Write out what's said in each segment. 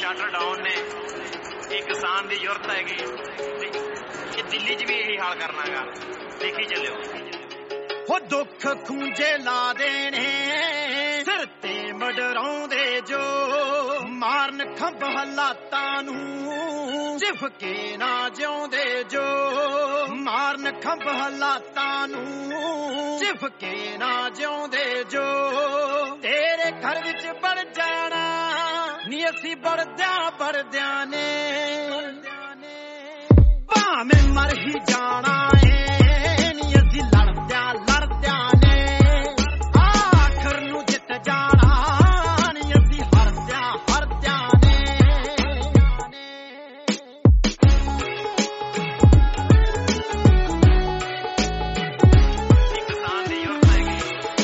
Shutter down ਨੇ, ਇਹ ਕਿਸਾਨ ਦੀ ਜ਼ਰੂਰਤ ਹੈਗੀ ਤੇ ਇਹ ਦਿੱਲੀ 'ਚ ਵੀ ਇਹੀ ਹਾਲ ਕਰਨਾਗਾ। ਦੇਖੀ ਚੱਲਿਓ। ਹੋ ਦੁੱਖ ਖੂੰਜੇ ਲਾ ਦੇਣੇ ਸਿਰ ਤੇ ਮਡਰਾਉਂਦੇ ਜੋ, ਮਾਰਨ ਖੰਭ ਹਾਲਾਤਾਂ ਨੂੰ ਝਿਫਕੇ ਨਾ ਜਿਉਂਦੇ ਜੋ, ਮਾਰਨ ਖੰਭ ਹਾਲਾਤਾਂ ਨੂੰ ਝਿਫਕੇ ਨਾ ਜਿਉਂਦੇ ਜੋ। ਤੇਰੇ ਘਰ ਵਿੱਚ ਬੜ ਜਾਣਾ ਨੀ ਅਸੀਂ ਬੜਦਿਆਂ ਨੇ, ਭਾਵੇਂ ਮਰ ਹੀ ਜਾਣਾ ਏ ਨੀ ਅਸੀਂ ਲੜਦਿਆਂ ਨੇ, ਆਖਰ ਨੂੰ ਜਿੱਤ ਜਾਣਾ ਨੀ ਅਸੀਂ ਹਰਦਿਆਂ ਨੇ। ਕਿਸਾਨ ਦੀ ਜ਼ਰੂਰਤ ਹੈਗੀ।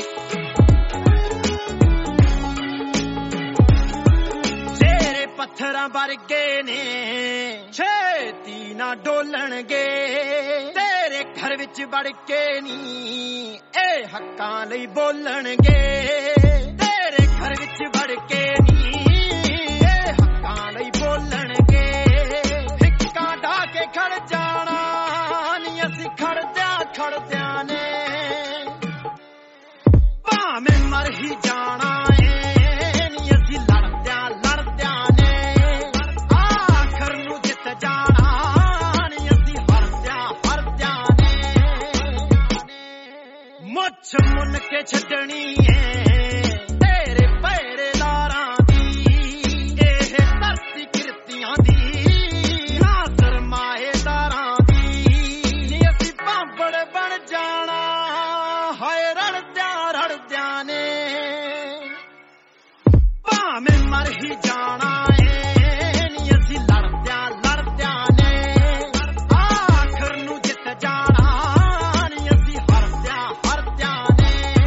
ਤੇਰੇ ਪੱਥਰਾਂ ਵਰਗੇ ਨੇ ਛੇਤੀ ਨਾ ਡੋਲਣਗੇ, ਤੇਰੇ ਘਰ ਵਿੱਚ ਵੜ ਕੇ ਨੀ ਇਹ ਹੱਕਾਂ ਲਈ ਬੋਲਣਗੇ, ਤੇਰੇ ਘਰ ਵਿੱਚ ਵੜ ਕੇ ਨੀ ਇਹ ਹੱਕਾਂ ਲਈ ਬੋਲਣਗੇ। ਹਿੱਕਾਂ ਢਾ ਕੇ ਖੜ ਜਾਣਾ ਨੀ ਅਸੀਂ ਖੜਦਿਆਂ ਨੇ, ਭਾਵੇਂ ਮਰ ਹੀ ਜਾਣਾ ਏ ਨੀ ਅਸੀਂ ਲੜਦਿਆਂ ਨੇ, ਆਖਰ ਨੂੰ ਜਿੱਤ ਜਾਣਾ ਨੀ ਅਸੀਂ ਹਰਦਿਆਂ ਨੇ। ਮੁੱਛ ਮੁੰਨ ਕੇ ਛੱਡਣੀ ਏ ਤੇਰੇ ਪਹਿਰੇਦਾਰਾਂ ਦੀ, ਇਹ ਧਰਤੀ ਕਿਰਤੀਆਂ ਦੀ ਨਾ ਸਰਮਾਏਦਾਰਾਂ ਦੀ, ਨੀ ਅਸੀਂ ਭਾਂਬੜ ਬਣ ਜਾਣਾ ਹਾਏ ਰੜਦਿਆਂ ਨੇ, ਭਾਵੇਂ ਮਰ ਹੀ ਜਾਣਾ ਏ ਨੀ ਅਸੀਂ ਲੜਦਿਆਂ ਨੇ, ਆਖਰ ਨੂੰ ਜਿੱਤ ਜਾਣਾ ਨੀ ਅਸੀਂ ਹਰਦਿਆਂ ਨੇ।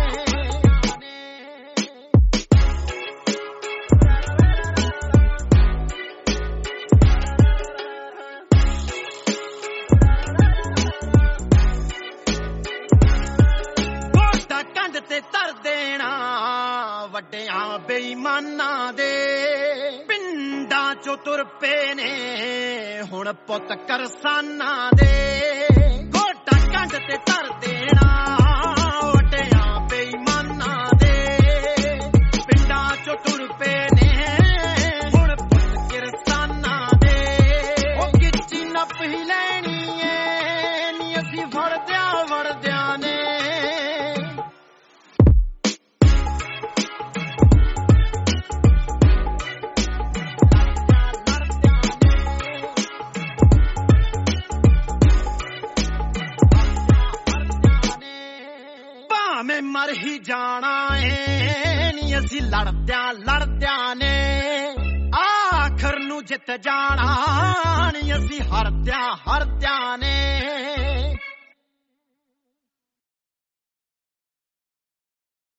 ਗੋਡਾ ਕੰਧ ਤੇ ਧਰ ਦੇਣਾ ਵੱਡਿਆਂ ਬੇਈਮਾਨਾਂ ਦੇ, ਪਿੰਡਾਂ ਚੋਂ ਤੁਰ ਪਏ ਨੇ ਹੁਣ ਪੁੱਤ ਕਰਸਾਨਾਂ ਦੇ। ਗੋਡਾ ਕੰਧ ਤੇ ਧਰ ਦੇਣਾ ਵੱਡਿਆਂ ਬੇਈਮਾਨਾਂ ਦੇ, ਪਿੰਡਾਂ ਚੋਂ ਤੁਰ ਪਏ ਨੇ ਹੁਣ ਪੁੱਤ ਕਿਰਸਾਨਾਂ ਦੇ। ਉਹ ਗਿੱਚੀ ਨੱਪ ਹੀ ਲੈਣੀ ਏ ਨੀ ਅਸੀਂ ਵੜਦਿਆਂ ਨੇ, ਭਾਵੇਂ ਮਰ ਹੀ ਜਾਣਾ ਏ ਨੀ ਅਸੀਂ ਲੜਦਿਆਂ ਨੇ, ਆਖਰ ਨੂੰ ਜਿੱਤ ਜਾਣਾ ਨੀ ਅਸੀਂ ਹਰਦਿਆਂ ਨੇ।